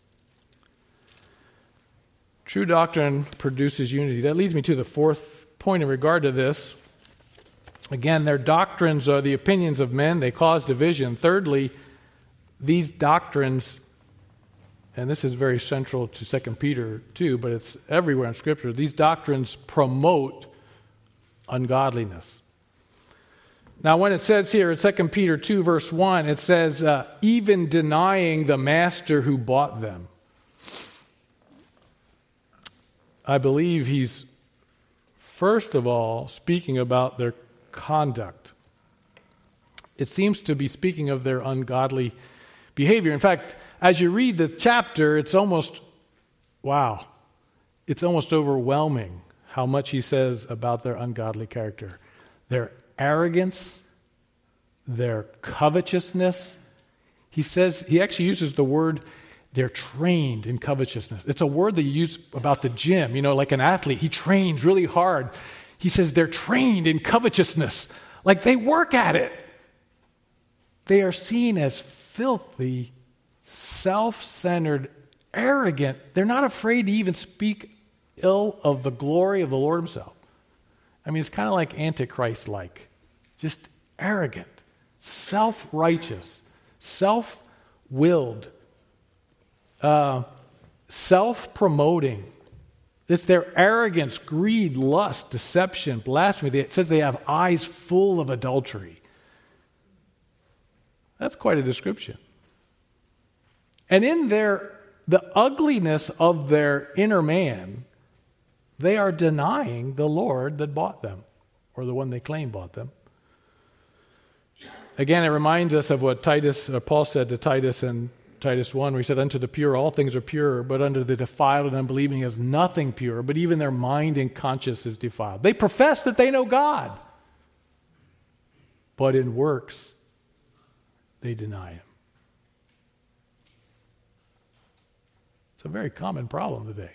A: True doctrine produces unity. That leads me to the fourth point in regard to this. Again, their doctrines are the opinions of men. They cause division. Thirdly, these doctrines, and this is very central to 2 Peter 2, but it's everywhere in Scripture, these doctrines promote ungodliness. Now, when it says here in 2 Peter 2, verse 1, it says, even denying the master who bought them. I believe he's, first of all, speaking about their conduct. It seems to be speaking of their ungodly behavior. In fact, as you read the chapter, it's almost overwhelming how much he says about their ungodly character. Their arrogance, their covetousness. He actually uses the word, they're trained in covetousness. It's a word that you use about the gym, like an athlete. He trains really hard. He says they're trained in covetousness, like they work at it. They are seen as filthy, self-centered, arrogant. They're not afraid to even speak ill of the glory of the Lord himself. I mean, it's kind of like Antichrist-like, just arrogant, self-righteous, self-willed, self-promoting. It's their arrogance, greed, lust, deception, blasphemy. It says they have eyes full of adultery. That's quite a description. And in the ugliness of their inner man, they are denying the Lord that bought them, or the one they claim bought them. Again, it reminds us of what Paul said to Titus in Titus 1, where he said, unto the pure all things are pure, but unto the defiled and unbelieving is nothing pure, but even their mind and conscience is defiled. They profess that they know God, but in works they deny him. It's a very common problem today.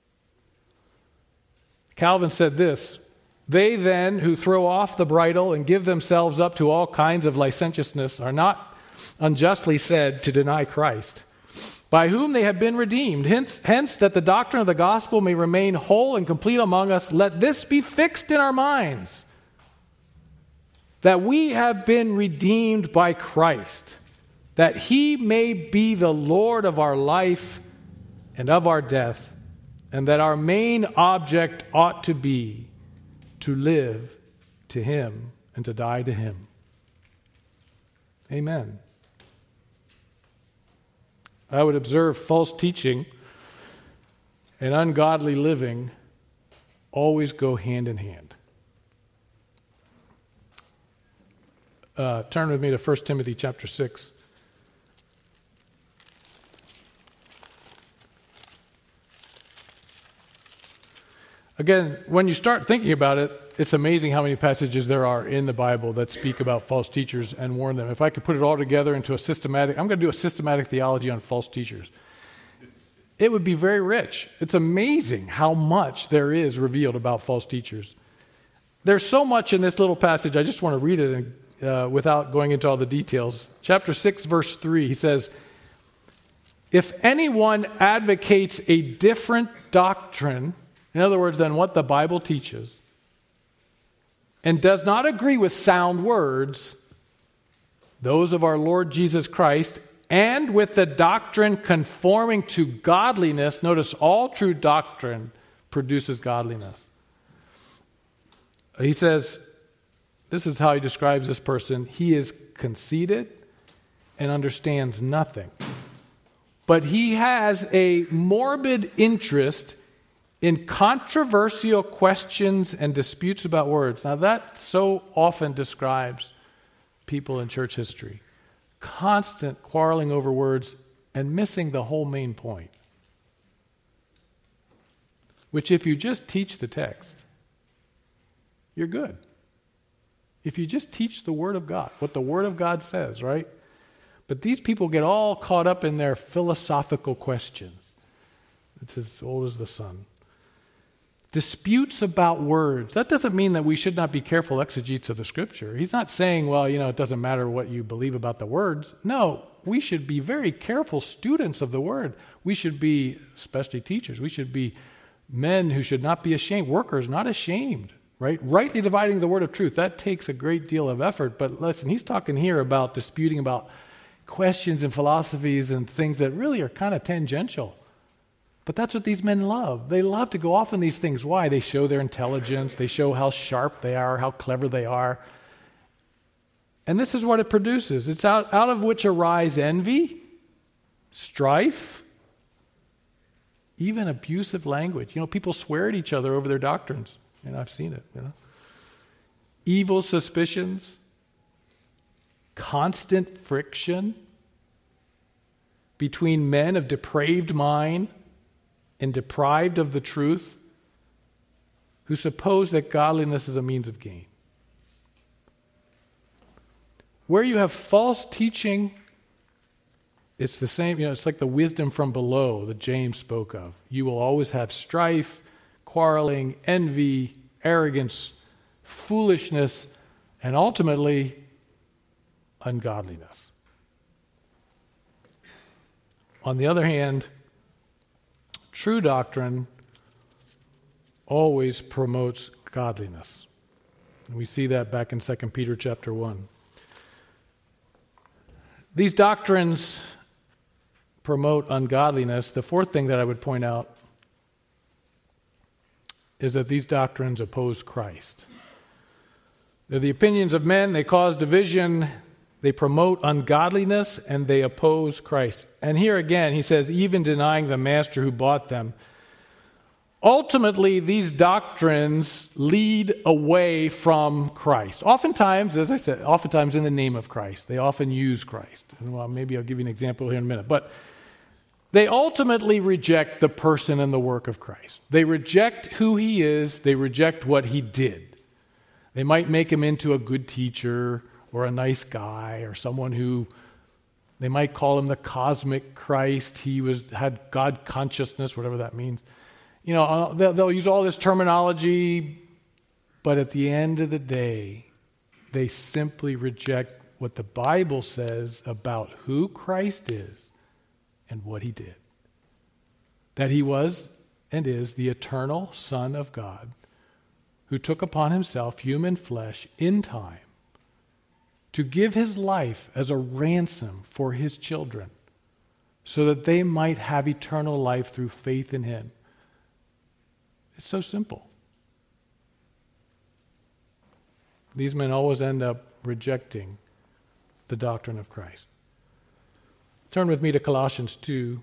A: Calvin said this, they then who throw off the bridle and give themselves up to all kinds of licentiousness are not unjustly said to deny Christ, by whom they have been redeemed. Hence that the doctrine of the gospel may remain whole and complete among us, let this be fixed in our minds, that we have been redeemed by Christ, that he may be the Lord of our life and of our death, and that our main object ought to be to live to him and to die to him. Amen. I would observe false teaching and ungodly living always go hand in hand. Turn with me to 1 Timothy chapter 6. Again, when you start thinking about it, it's amazing how many passages there are in the Bible that speak about false teachers and warn them. If I could put it all together into I'm going to do a systematic theology on false teachers. It would be very rich. It's amazing how much there is revealed about false teachers. There's so much in this little passage, I just want to read it without going into all the details. Chapter 6, verse 3, he says, if anyone advocates a different doctrine, in other words, than what the Bible teaches, and does not agree with sound words, those of our Lord Jesus Christ, and with the doctrine conforming to godliness, notice all true doctrine produces godliness. He says, This is how he describes this person. He is conceited and understands nothing. But he has a morbid interest in controversial questions and disputes about words. Now that so often describes people in church history. Constant quarreling over words and missing the whole main point. Which if you just teach the text, you're good. If you just teach the Word of God, what the Word of God says, right? But these people get all caught up in their philosophical questions. It's as old as the sun. Disputes about words. That doesn't mean that we should not be careful exegetes of the Scripture. He's not saying, well, it doesn't matter what you believe about the words. No, we should be very careful students of the Word. We should be, especially teachers, we should be men who should not be ashamed, workers not ashamed, right? Rightly dividing the word of truth. That takes a great deal of effort. But listen, he's talking here about disputing about questions and philosophies and things that really are kind of tangential. But that's what these men love. They love to go off on these things. Why? They show their intelligence. They show how sharp they are, how clever they are. And this is what it produces. It's out of which arise envy, strife, even abusive language. People swear at each other over their doctrines. I've seen it. Evil suspicions, constant friction between men of depraved mind and deprived of the truth, who suppose that godliness is a means of gain. Where you have false teaching, it's the same, it's like the wisdom from below that James spoke of. You will always have strife, quarreling, envy, arrogance, foolishness, and ultimately, ungodliness. On the other hand, true doctrine always promotes godliness. And we see that back in 2 Peter chapter 1. These doctrines promote ungodliness. The fourth thing that I would point out is that these doctrines oppose Christ. They're the opinions of men, they cause division, they promote ungodliness, and they oppose Christ. And here again, he says, even denying the master who bought them. Ultimately, these doctrines lead away from Christ. Oftentimes, as I said, in the name of Christ. They often use Christ. And maybe I'll give you an example here in a minute. But they ultimately reject the person and the work of Christ. They reject who he is. They reject what he did. They might make him into a good teacher or a nice guy or someone who, they might call him the cosmic Christ. He had God consciousness, whatever that means. They'll use all this terminology, but at the end of the day, they simply reject what the Bible says about who Christ is and what he did. That he was and is the eternal Son of God who took upon himself human flesh in time to give his life as a ransom for his children so that they might have eternal life through faith in him. It's so simple. These men always end up rejecting the doctrine of Christ. Turn with me to Colossians 2.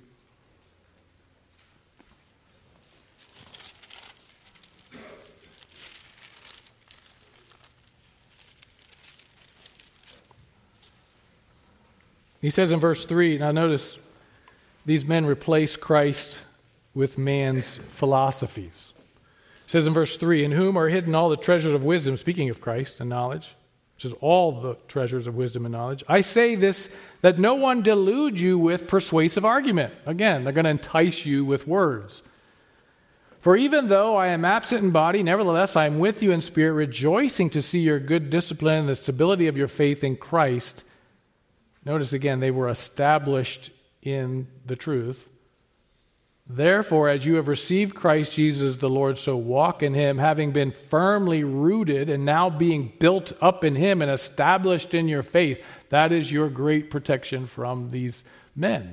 A: He says in verse 3, now notice, these men replace Christ with man's philosophies. It says in verse 3, in whom are hidden all the treasures of wisdom, speaking of Christ and knowledge, which is all the treasures of wisdom and knowledge. I say this, that no one delude you with persuasive argument. Again, they're going to entice you with words. For even though I am absent in body, nevertheless I am with you in spirit, rejoicing to see your good discipline and the stability of your faith in Christ. Notice again, they were established in the truth. Therefore, as you have received Christ Jesus the Lord, so walk in him, having been firmly rooted and now being built up in him and established in your faith. That is your great protection from these men.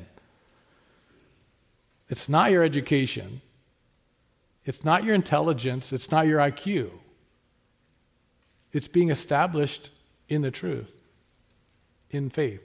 A: It's not your education. It's not your intelligence. It's not your IQ. It's being established in the truth, in faith.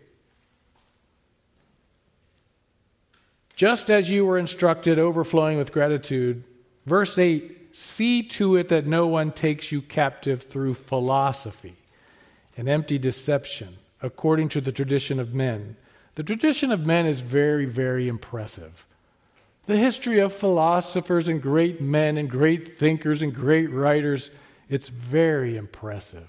A: Just as you were instructed, overflowing with gratitude. Verse 8, see to it that no one takes you captive through philosophy and empty deception, according to the tradition of men. The tradition of men is very, very impressive. The history of philosophers and great men and great thinkers and great writers, it's very impressive.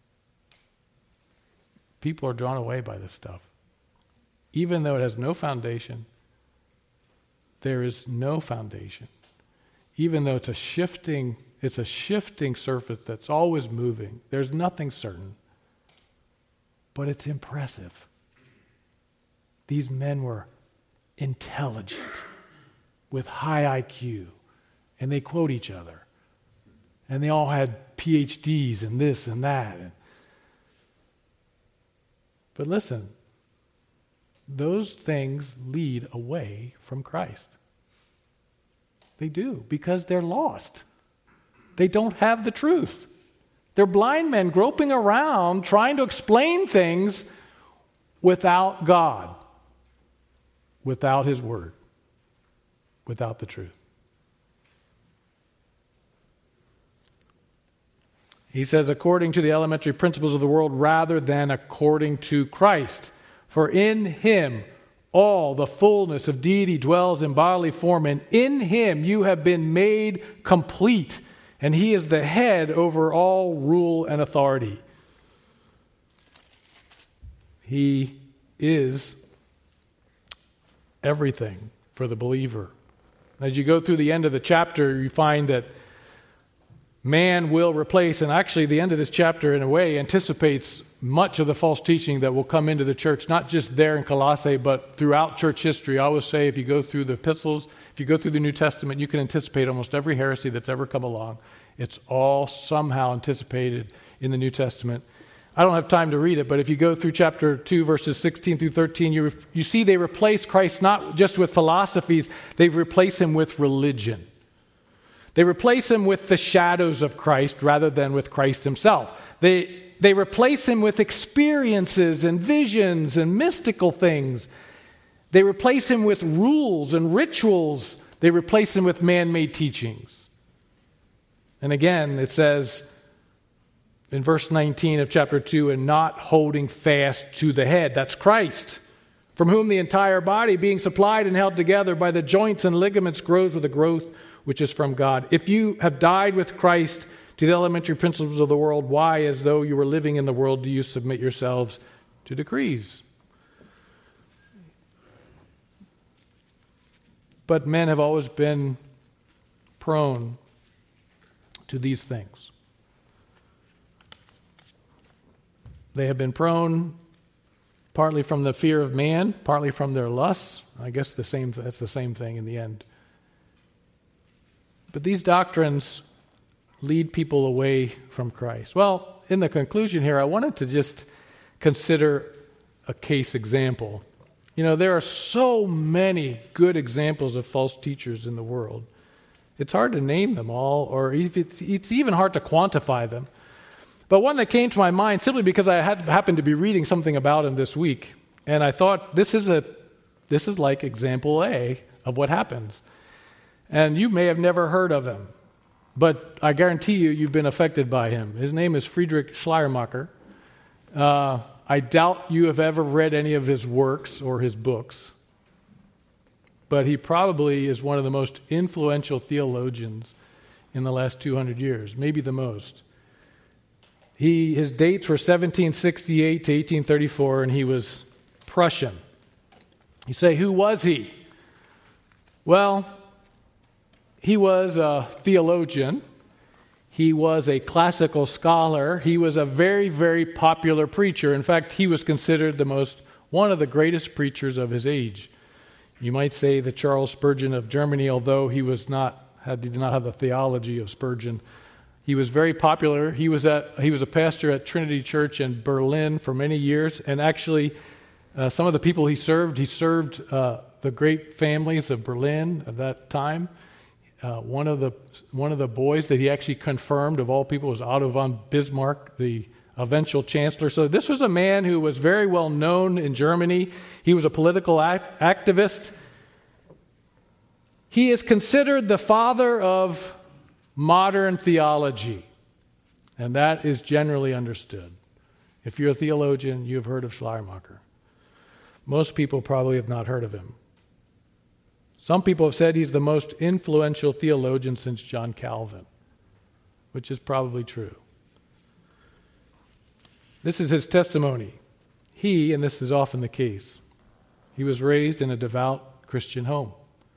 A: People are drawn away by this stuff. Even though it has no foundation, there is no foundation. Even though it's a shifting surface that's always moving. There's nothing certain. But it's impressive. These men were intelligent, with high IQ, and they quote each other. And they all had PhDs and this and that. But listen, those things lead away from Christ. They do, because they're lost. They don't have the truth. They're blind men groping around trying to explain things without God, without His Word, without the truth. He says, according to the elementary principles of the world, rather than according to Christ. For in Him all the fullness of deity dwells in bodily form, and in Him you have been made complete, and He is the head over all rule and authority. He is everything for the believer. As you go through the end of the chapter, you find that man will replace, and actually the end of this chapter in a way anticipates much of the false teaching that will come into the church, not just there in Colossae, but throughout church history. I always say if you go through the epistles, if you go through the New Testament, you can anticipate almost every heresy that's ever come along. It's all somehow anticipated in the New Testament. I don't have time to read it, but if you go through chapter 2, verses 16 through 13, you see they replace Christ not just with philosophies, they replace Him with religion. They replace Him with the shadows of Christ rather than with Christ Himself. They replace Him with experiences and visions and mystical things. They replace Him with rules and rituals. They replace Him with man-made teachings. And again, it says in verse 19 of chapter 2, and not holding fast to the head. That's Christ, from whom the entire body, being supplied and held together by the joints and ligaments, grows with a growth which is from God. If you have died with Christ to the elementary principles of the world, why, as though you were living in the world, do you submit yourselves to decrees? But men have always been prone to these things. They have been prone partly from the fear of man, partly from their lusts. I guess that's the same thing in the end. But these doctrines lead people away from Christ. Well, in the conclusion here, I wanted to just consider a case example. You know, there are so many good examples of false teachers in the world. It's hard to name them all, or it's even hard to quantify them. But one that came to my mind simply because I happened to be reading something about him this week, and I thought this is like example A of what happens. And you may have never heard of him, but I guarantee you've been affected by him. His name is Friedrich Schleiermacher. I doubt you have ever read any of his works or his books, but he probably is one of the most influential theologians in the last 200 years, maybe the most. His dates were 1768 to 1834, and he was Prussian. You say, who was he? Well, he was a theologian. He was a classical scholar. He was a very, very popular preacher. In fact, he was considered one of the greatest preachers of his age. You might say the Charles Spurgeon of Germany, although he did not have the theology of Spurgeon. He was very popular. He was a pastor at Trinity Church in Berlin for many years, and actually, some of the people he served the great families of Berlin of that time. one of the boys that he actually confirmed, of all people, was Otto von Bismarck, the eventual chancellor. So this was a man who was very well known in Germany. He was a political activist. He is considered the father of modern theology, and that is generally understood. If you're a theologian, you have heard of Schleiermacher. Most people probably have not heard of him. Some people have said he's the most influential theologian since John Calvin, which is probably true. This is his testimony. He, and this is often the case, he was raised in a devout Christian home.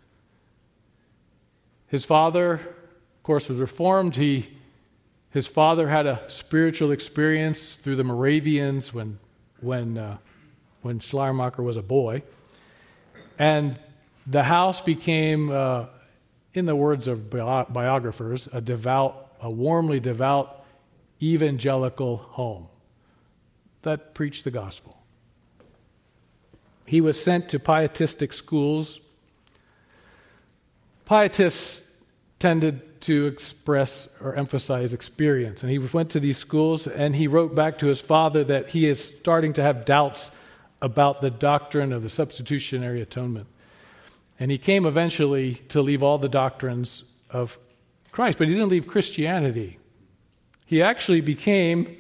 A: His father, of course, was Reformed. His father had a spiritual experience through the Moravians when Schleiermacher was a boy. And the house became, in the words of biographers, a warmly devout evangelical home that preached the gospel. He was sent to pietistic schools. Pietists tended to express or emphasize experience. And he went to these schools, and he wrote back to his father that he is starting to have doubts about the doctrine of the substitutionary atonement. And he came eventually to leave all the doctrines of Christ, but he didn't leave Christianity. He actually became,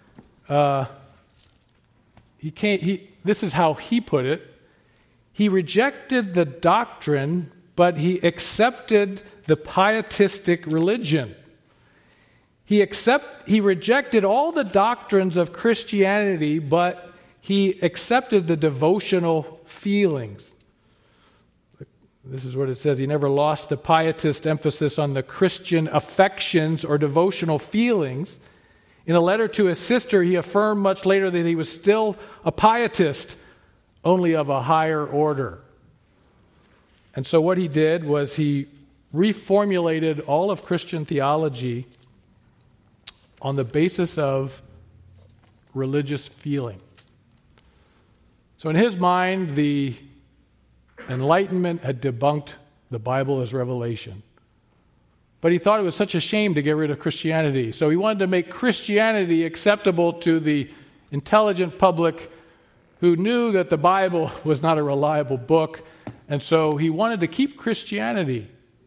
A: this is how he put it, he rejected the doctrine, but he accepted the pietistic religion. He rejected all the doctrines of Christianity, but he accepted the devotional feelings. This is what it says. He never lost the pietist emphasis on the Christian affections or devotional feelings. In a letter to his sister, he affirmed much later that he was still a pietist, only of a higher order. And so what he did was he reformulated all of Christian theology on the basis of religious feeling. So in his mind, the Enlightenment had debunked the Bible as revelation. But he thought it was such a shame to get rid of Christianity. So he wanted to make Christianity acceptable to the intelligent public who knew that the Bible was not a reliable book. And so he wanted to keep Christianity,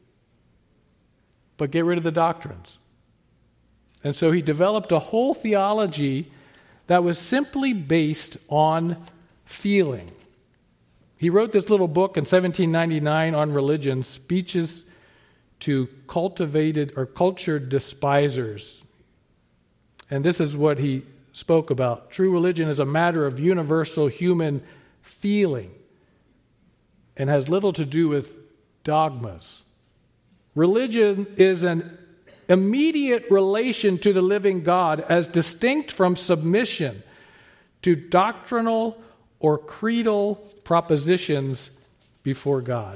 A: but get rid of the doctrines. And so he developed a whole theology that was simply based on feeling. He wrote this little book in 1799 on religion, Speeches to Cultivated or Cultured Despisers. And this is what he spoke about. True religion is a matter of universal human feeling and has little to do with dogmas. Religion is an immediate relation to the living God as distinct from submission to doctrinal or creedal propositions before God.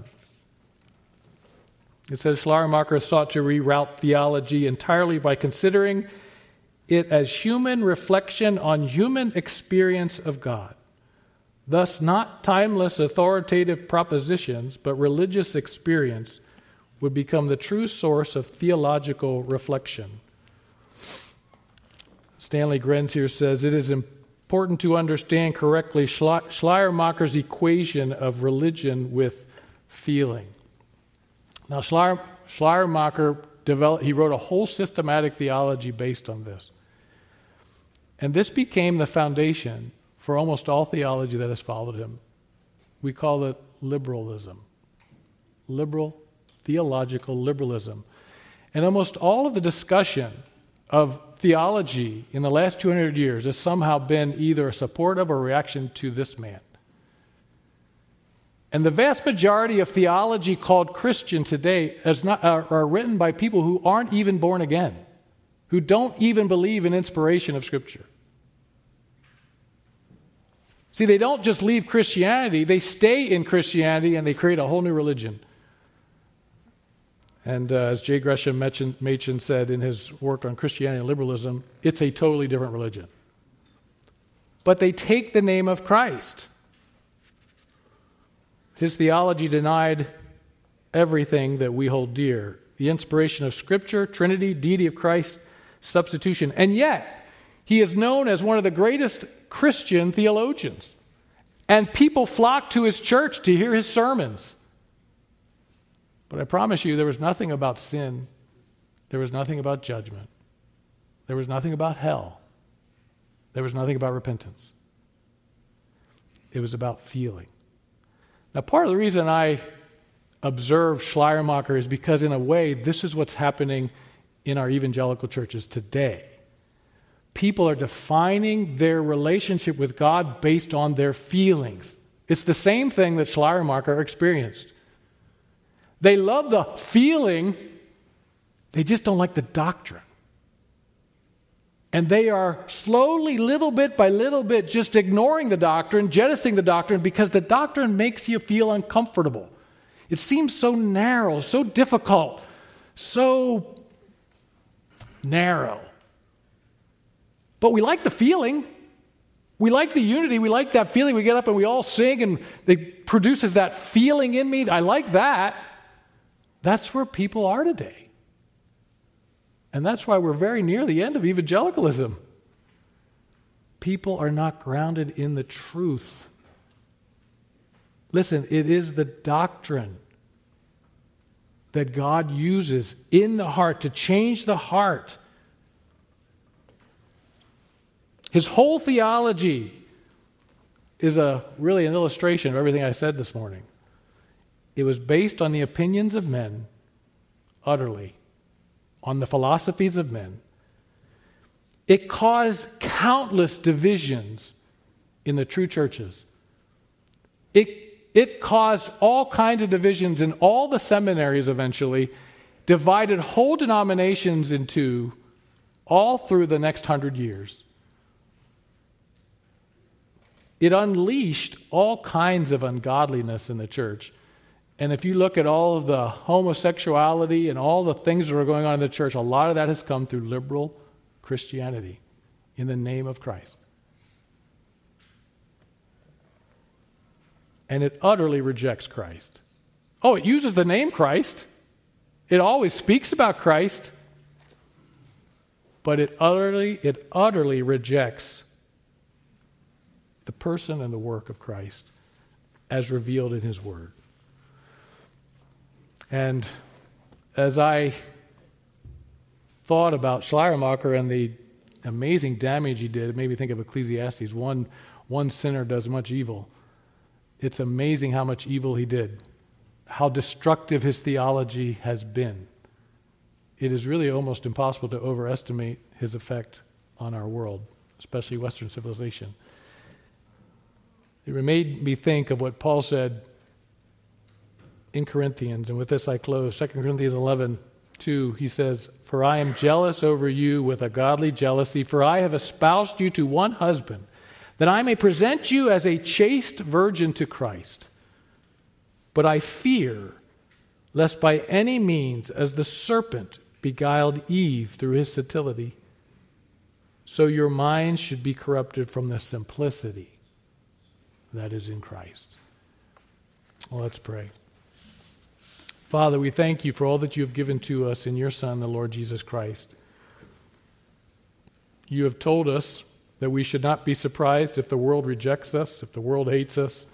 A: It says Schleiermacher sought to reroute theology entirely by considering it as human reflection on human experience of God. Thus, not timeless authoritative propositions, but religious experience would become the true source of theological reflection. Stanley Grenz here says, it is important to understand correctly Schleiermacher's equation of religion with feeling. Now, Schleiermacher he wrote a whole systematic theology based on this. And this became the foundation for almost all theology that has followed him. We call it liberalism. Theological liberalism. And almost all of the discussion of theology in the last 200 years has somehow been either a support of or reaction to this man. And the vast majority of theology called Christian today are written by people who aren't even born again, who don't even believe in inspiration of Scripture. See, they don't just leave Christianity, they stay in Christianity and they create a whole new religion. And as J. Gresham Machen said in his work on Christianity and liberalism, it's a totally different religion. But they take the name of Christ. His theology denied everything that we hold dear, the inspiration of Scripture, Trinity, deity of Christ, substitution. And yet, he is known as one of the greatest Christian theologians. And people flock to his church to hear his sermons. But I promise you, there was nothing about sin. There was nothing about judgment. There was nothing about hell. There was nothing about repentance. It was about feeling. Now, part of the reason I observe Schleiermacher is because, in a way, this is what's happening in our evangelical churches today. People are defining their relationship with God based on their feelings. It's the same thing that Schleiermacher experienced. They love the feeling, they just don't like the doctrine. And they are slowly, little bit by little bit, just ignoring the doctrine, jettisoning the doctrine, because the doctrine makes you feel uncomfortable. It seems so narrow, so difficult, so narrow. But we like the feeling. We like the unity. We like that feeling. We get up and we all sing, and it produces that feeling in me. I like that. That's where people are today. And that's why we're very near the end of evangelicalism. People are not grounded in the truth. Listen, it is the doctrine that God uses in the heart to change the heart. His whole theology is really an illustration of everything I said this morning. It was based on the opinions of men, utterly, on the philosophies of men. It caused countless divisions in the true churches. It caused all kinds of divisions in all the seminaries eventually, divided whole denominations in two, all through the next 100 years. It unleashed all kinds of ungodliness in the church. And if you look at all of the homosexuality and all the things that are going on in the church, a lot of that has come through liberal Christianity in the name of Christ. And it utterly rejects Christ. Oh, it uses the name Christ. It always speaks about Christ. But it utterly rejects the person and the work of Christ as revealed in His Word. And as I thought about Schleiermacher and the amazing damage he did, it made me think of Ecclesiastes. One sinner does much evil. It's amazing how much evil he did, how destructive his theology has been. It is really almost impossible to overestimate his effect on our world, especially Western civilization. It made me think of what Paul said in Corinthians, and with this I close. 2 Corinthians 11:2, he says, "For I am jealous over you with a godly jealousy, for I have espoused you to one husband, that I may present you as a chaste virgin to Christ. But I fear, lest by any means, as the serpent beguiled Eve through his subtlety, so your minds should be corrupted from the simplicity that is in Christ." Well, let's pray. Father, we thank you for all that you have given to us in your Son, the Lord Jesus Christ. You have told us that we should not be surprised if the world rejects us, if the world hates us.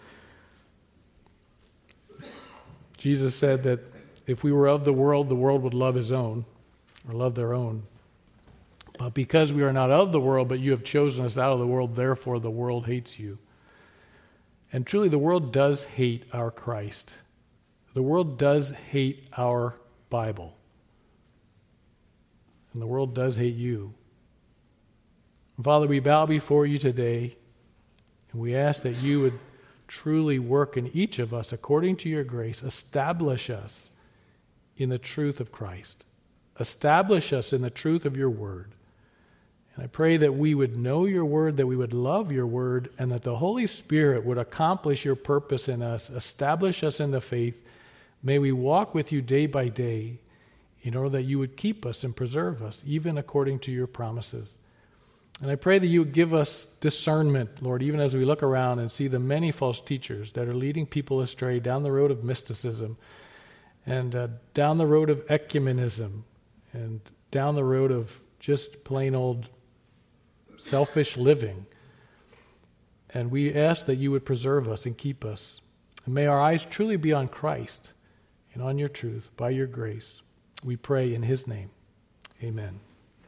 A: Jesus said that if we were of the world would love his own, or love their own. But because we are not of the world, but you have chosen us out of the world, therefore the world hates you. And truly, the world does hate our Christ. The world does hate our Bible. And the world does hate you. And Father, we bow before you today, and we ask that you would truly work in each of us according to your grace. Establish us in the truth of Christ. Establish us in the truth of your word. And I pray that we would know your word, that we would love your word, and that the Holy Spirit would accomplish your purpose in us, establish us in the faith. May we walk with you day by day in order that you would keep us and preserve us, even according to your promises. And I pray that you would give us discernment, Lord, even as we look around and see the many false teachers that are leading people astray down the road of mysticism. and down the road of ecumenism, and down the road of just plain old selfish living. And we ask that you would preserve us and keep us. And may our eyes truly be on Christ and on your truth by your grace. We pray in his name. Amen.